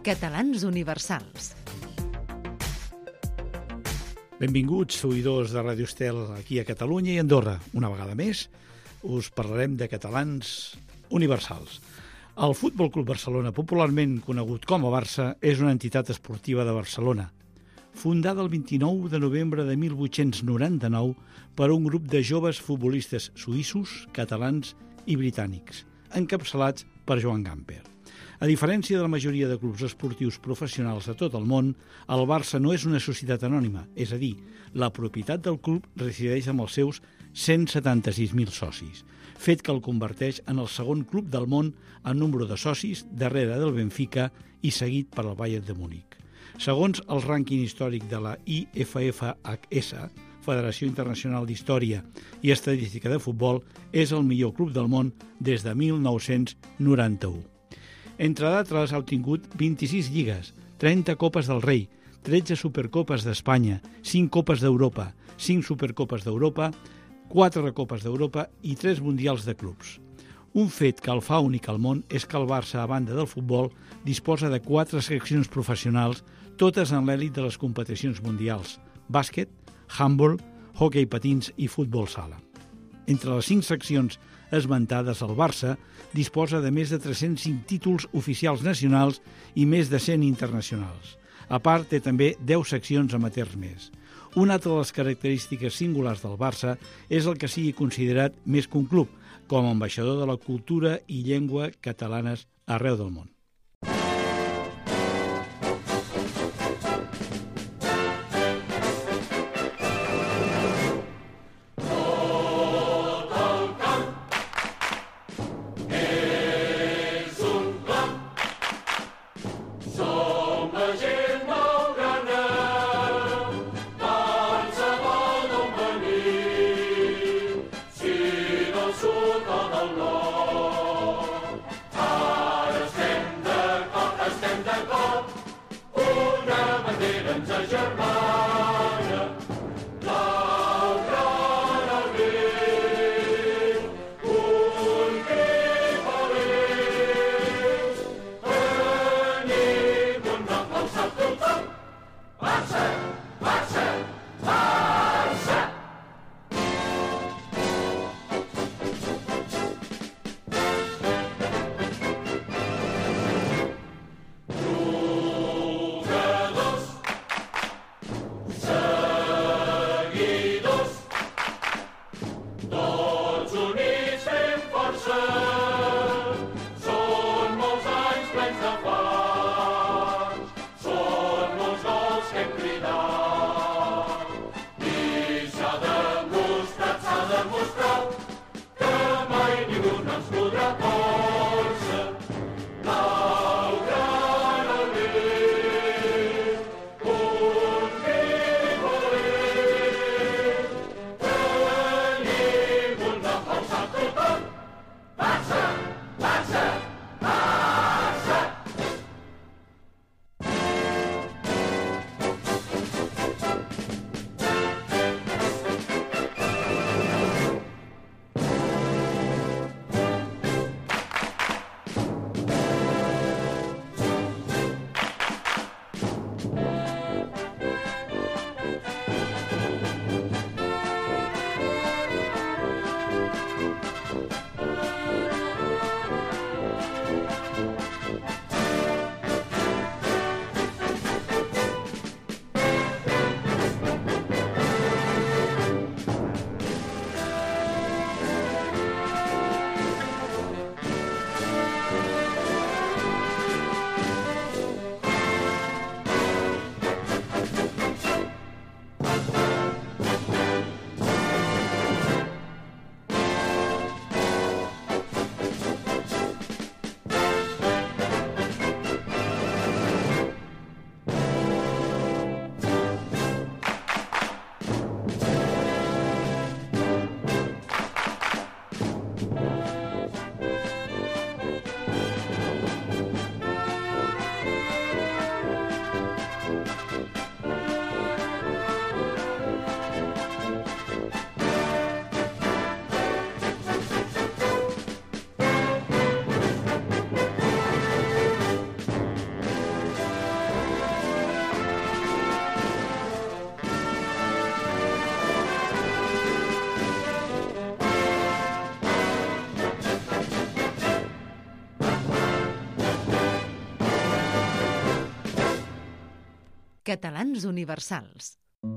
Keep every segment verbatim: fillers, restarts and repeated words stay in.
Catalans universals. Benvinguts, oïdors de Ràdio Estel, aquí a Catalunya i Andorra. Una vegada més, us parlarem de catalans universals. El Futbol Club Barcelona, popularment conegut com a Barça, és una entitat esportiva de Barcelona, fundada el vint-i-nou de novembre de mil vuit-cents noranta-nou per un grup de joves futbolistes suïssos, catalans i britànics, encapçalats per Joan Gamper. A diferència de la majoria de clubs esportius professionals a tot el món, el Barça no és una societat anònima, és a dir, la propietat del club resideix amb els seus cent setanta-sis mil socis, fet que el converteix en el segon club del món en nombre de socis, darrere del Benfica i seguit per el Bayern de Múnich. Segons el rànquing històric de la I F F H S, Federació Internacional d'Història i Estadística de Futbol, és el millor club del món des de mil nou-cents noranta-u. Entre d'altres, ha obtingut vint-i-sis lligues, trenta copes del rei, tretze supercopes d'Espanya, cinc copes d'Europa, cinc supercopes d'Europa, quatre recopes d'Europa i tres mundials de clubs. Un fet que el fa únic al món és que el Barça, a banda del futbol, disposa de quatre seccions professionals, totes en l'èlit de les competicions mundials: bàsquet, handbol, hoquei patins i futbol sala. Entre les cinc seccions esmentades, el Barça disposa de més de tres-cents cinc títols oficials nacionals i més de cent internacionals. A part, té també deu seccions amateurs més. Una altra de les característiques singulars del Barça és el que sigui considerat més que un club, com a ambaixador de la cultura i llengua catalanes arreu del món. Ara estem Catalans universals.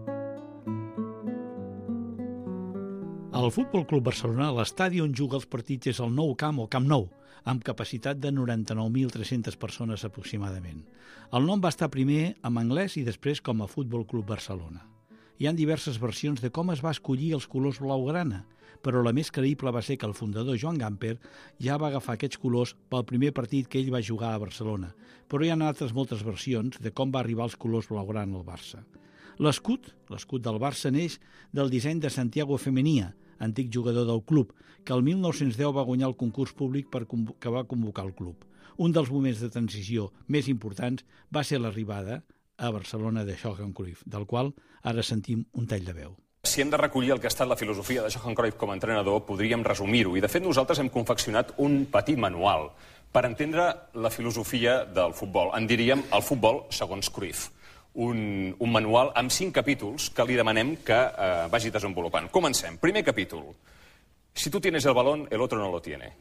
El Futbol Club Barcelona, l'estadi on juga els partits és el Nou Camp o Camp Nou, amb capacitat de noranta-nou mil tres-centes persones aproximadament. El nom va estar primer en anglès i després com a Futbol Club Barcelona. Hi ha diverses versions de com es va escollir els colors blaugrana, però la més creïble va ser que el fundador Joan Gamper ja va agafar aquests colors pel primer partit que ell va jugar a Barcelona, però hi ha altres moltes versions de com va arribar els colors blaugrana al Barça. L'escut, l'escut del Barça neix del disseny de Santiago Femenia, antic jugador del club, que el mil nou-cents deu va guanyar el concurs públic per que va convocar el club. Un dels moments de transició més importants va ser l'arribada a Barcelona de Johan Cruyff, del qual ara sentim un tall de veu. Si hem de recollir el que ha estat la filosofia de Johan Cruyff com a entrenador, podríem resumir-ho. I, de fet, nosaltres hem confeccionat un petit manual per entendre la filosofia del futbol. En diríem el futbol segons Cruyff. Un, un manual amb cinc capítols que li demanem que eh, vagi desenvolupant. Comencem. Primer capítol. Si tu tienes el balón, el otro no lo tiene.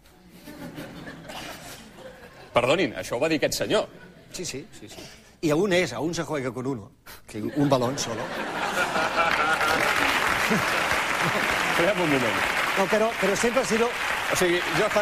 Perdonin, això ho va dir aquest senyor. Sí, sí, sí, sí. Y aún es, aún se juega con uno, que un balón solo. Esperem un moment. No, pero, pero siempre ha sido... O sigui, Johan...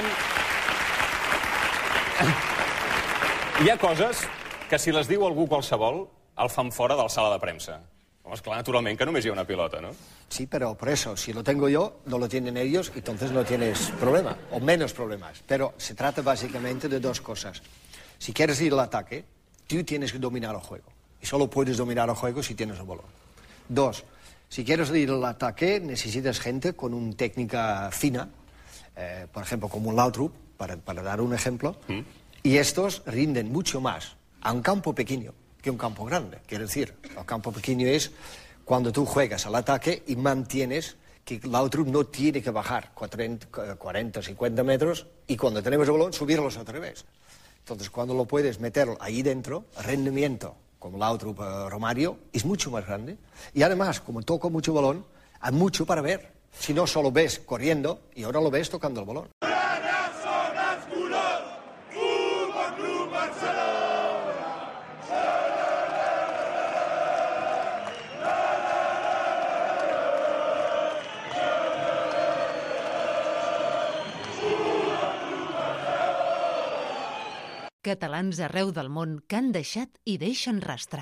Hi ha coses que si les diu algú qualsevol, el fan fora de la sala de premsa. Home, esclar, naturalment que només hi ha una pilota, ¿no? Sí, pero por eso, si lo tengo yo, no lo tienen ellos, entonces no tienes problema, o menos problemas. Pero se trata básicamente de dos cosas. Si quieres ir al ataque, tú tienes que dominar el juego. Y solo puedes dominar el juego si tienes el balón. Dos, si quieres ir al ataque, necesitas gente con una técnica fina, eh, por ejemplo, como un Lautrup, para, para dar un ejemplo, ¿Mm? Y estos rinden mucho más a un campo pequeño que un campo grande. Quiero decir, el campo pequeño es cuando tú juegas al ataque y mantienes que Lautrup no tiene que bajar cuarenta, cincuenta metros y cuando tenemos el balón subirlos otra vez. Entonces, cuando lo puedes meter ahí dentro, el rendimiento, como Lautrup, uh, Romario, es mucho más grande. Y además, como toco mucho balón, hay mucho para ver. Si no, solo ves corriendo y ahora lo ves tocando el balón. Catalans arreu del món que han deixat i deixen rastre.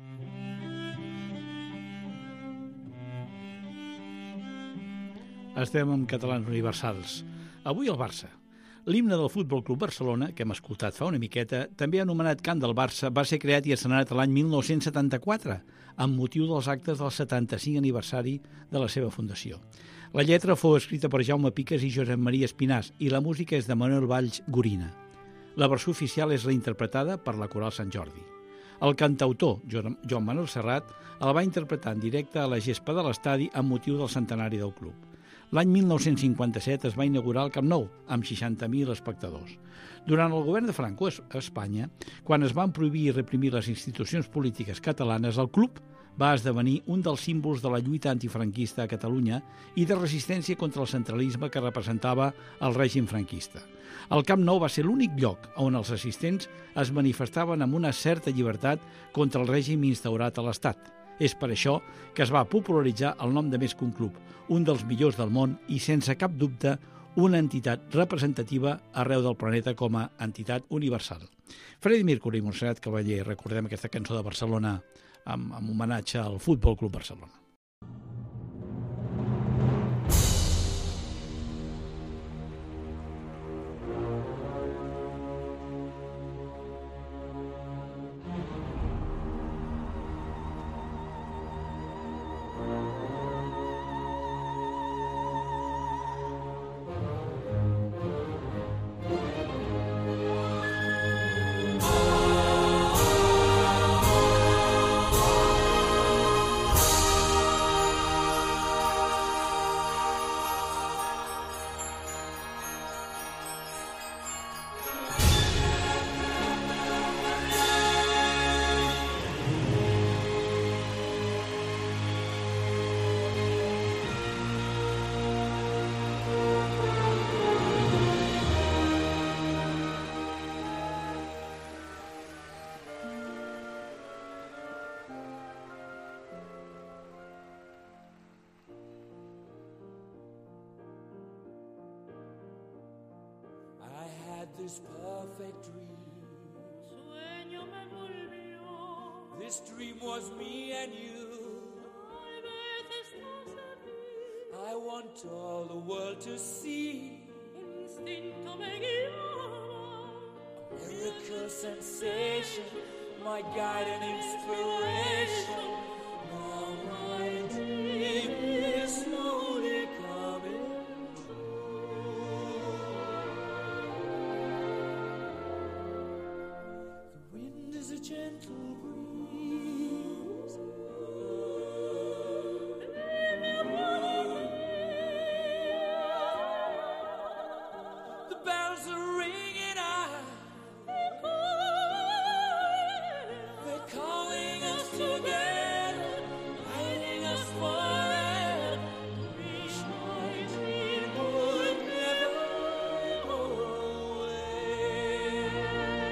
Estem amb Catalans universals. Avui el Barça. L'himne del Futbol Club Barcelona, que hem escoltat fa una miqueta, també anomenat Cant del Barça, va ser creat i estrenat l'any mil nou-cents setanta-quatre, amb motiu dels actes del setanta-cinc aniversari de la seva fundació. La lletra fou escrita per Jaume Piques i Josep Maria Espinàs i la música és de Manuel Valls Gorina. La versió oficial és reinterpretada per la Coral Sant Jordi. El cantautor, Joan Manuel Serrat, el va interpretar en directe a la gespa de l'estadi amb motiu del centenari del club. L'any mil nou-cents cinquanta-set es va inaugurar el Camp Nou, amb seixanta mil espectadors. Durant el govern de Franco a Espanya, quan es van prohibir i reprimir les institucions polítiques catalanes, el club va esdevenir un dels símbols de la lluita antifranquista a Catalunya i de resistència contra el centralisme que representava el règim franquista. El Camp Nou va ser l'únic lloc on els assistents es manifestaven amb una certa llibertat contra el règim instaurat a l'Estat. És per això que es va popularitzar el nom de més que un club, un dels millors del món i, sense cap dubte, una entitat representativa arreu del planeta com a entitat universal. Freddie Mercury i Montserrat Cavaller, recordem aquesta cançó de Barcelona amb, amb homenatge al Futbol Club Barcelona. this perfect dream. Sueño me envolvió. This dream was me and you. Tal vez estás aquí. I want all the world to see. El instinto me guiaba. Miracle sensation, my guide and inspiration. Now my dream is slowly coming true. The wind is a gentle breeze. The bells are ringing out. They're calling us together, guiding us forever. Wish my dream would never go away.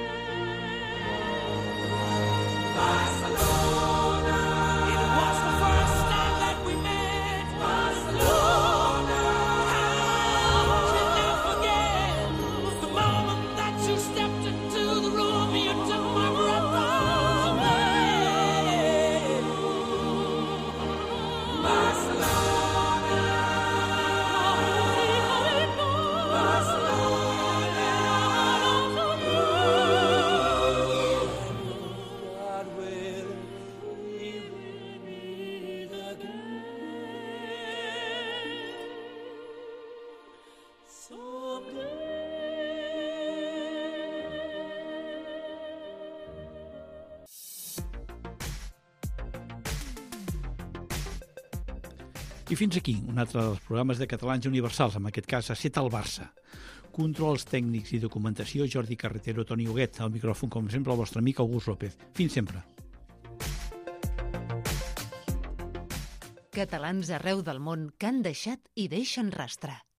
Barcelona, it was the first time that we met. Barcelona, how can I forget the moment that you stepped into the room? You took my breath away. Barcelona, God will be with me again someday. I fins aquí un altre dels programes de Catalans Universals, en aquest cas a set al Barça. Controls tècnics i documentació, Jordi Carretero, Toni Huguet, al micròfon, com sempre, el vostre amic August López. Fins sempre. Catalans arreu del món que han deixat i deixen rastre.